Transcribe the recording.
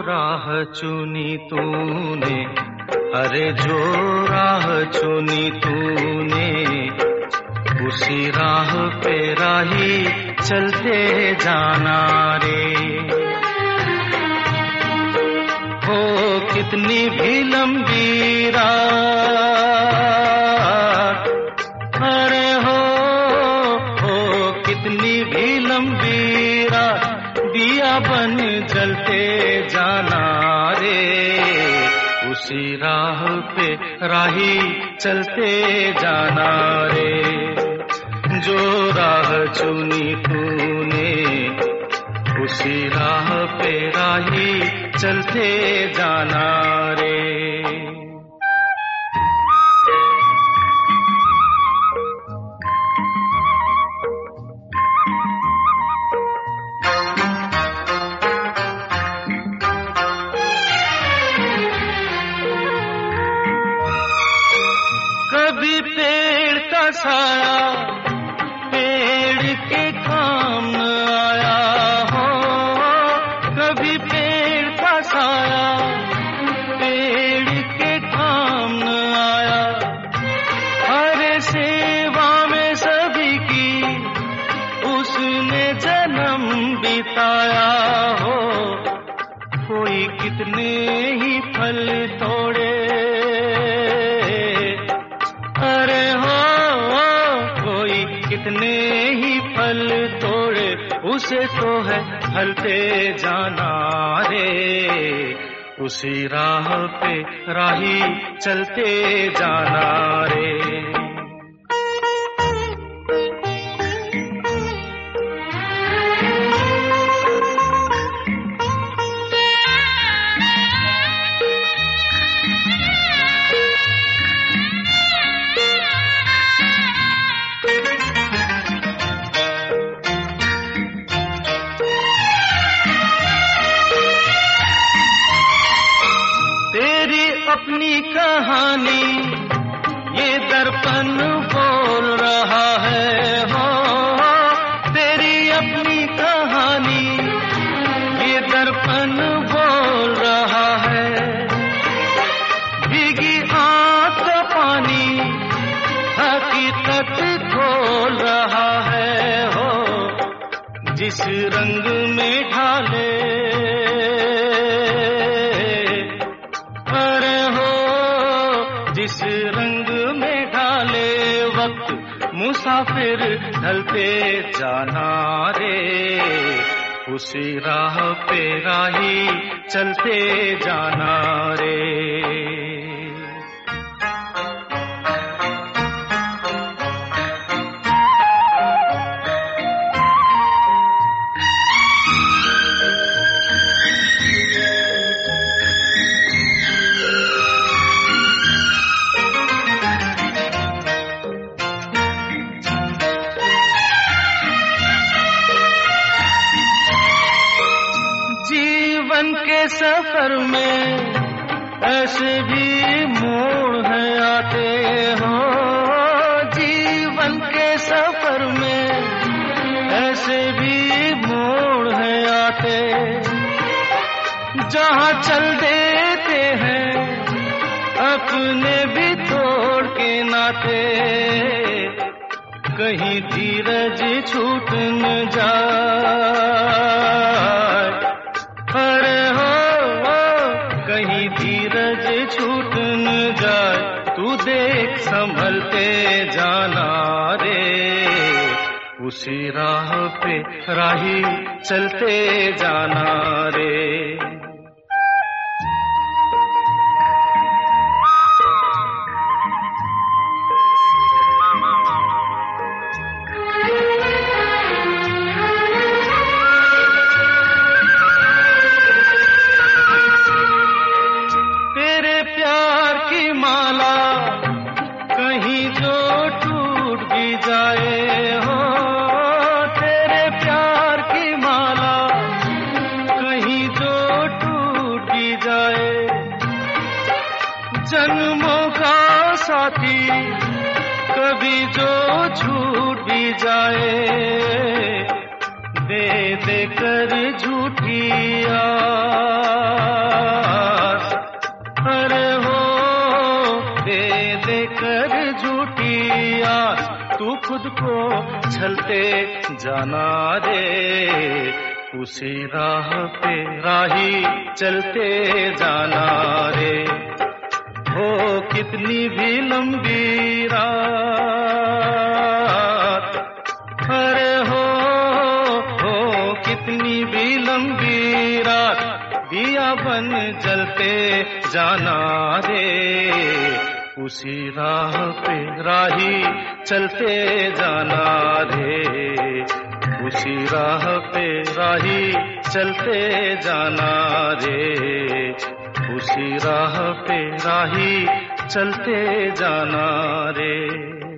राह चुनी तूने, अरे जो राह चुनी तूने, उसी राह पे राही चलते जाना रे। हो कितनी भी लंबी रात, अरे हो कितनी भी लंबी रात, दिया बन जलते जाना रे। उसी राह पे राही चलते जाना रे। जो राह चुनी तूने, उसी राह पे राही चलते जाना रे। कभी पेड़ का साया पेड़ के काम न आया हो, कभी पेड़ का साया पेड़ के काम न आया। हर सेवा में सभी की उसने जन्म बिताया हो। कोई कितने ही फल तोड़े, अरे हो कोई कितने ही फल तोड़े, उसे तो है फलते जाना रे। उसी राह पे राही चलते जाना रे। अपनी कहानी ये दर्पण बोल रहा है हो, तेरी अपनी कहानी ये दर्पण बोल रहा है। भीगी आंख का पानी हकीकत खोल रहा है हो। जिस रंग में ढाले, जिस रंग में ढाले वक्त मुसाफिर ढलते जाना रे। उसी राह पे राही चलते जाना रे। जीवन के सफर में ऐसे भी मोड़ है आते हो। जीवन के सफर में ऐसे भी मोड़ है आते, जहाँ चल देते हैं अपने भी तोड़ के नाते। कहीं धीरज छूट न जाए, अरे हो कहीं धीरज छूट न जाए। तू देख संभलते जाना रे। उसी राह पे राही चलते जाना रे। जन्मों का साथी कभी जो छूट भी जाए, दे देकर झूठी आस, अरे हो दे देकर झूठी आस, तू खुद को छलते जाना रे, उसी राह पे राही चलते जाना रे। हो कितनी भी लंबी रात, अरे हो कितनी भी लंबी रात, दिया बन जलते जाना रे, उसी राह पे राही चलते जाना रे, उसी राह पे राही चलते जाना रे, उसी राह पे राही चलते जाना रे।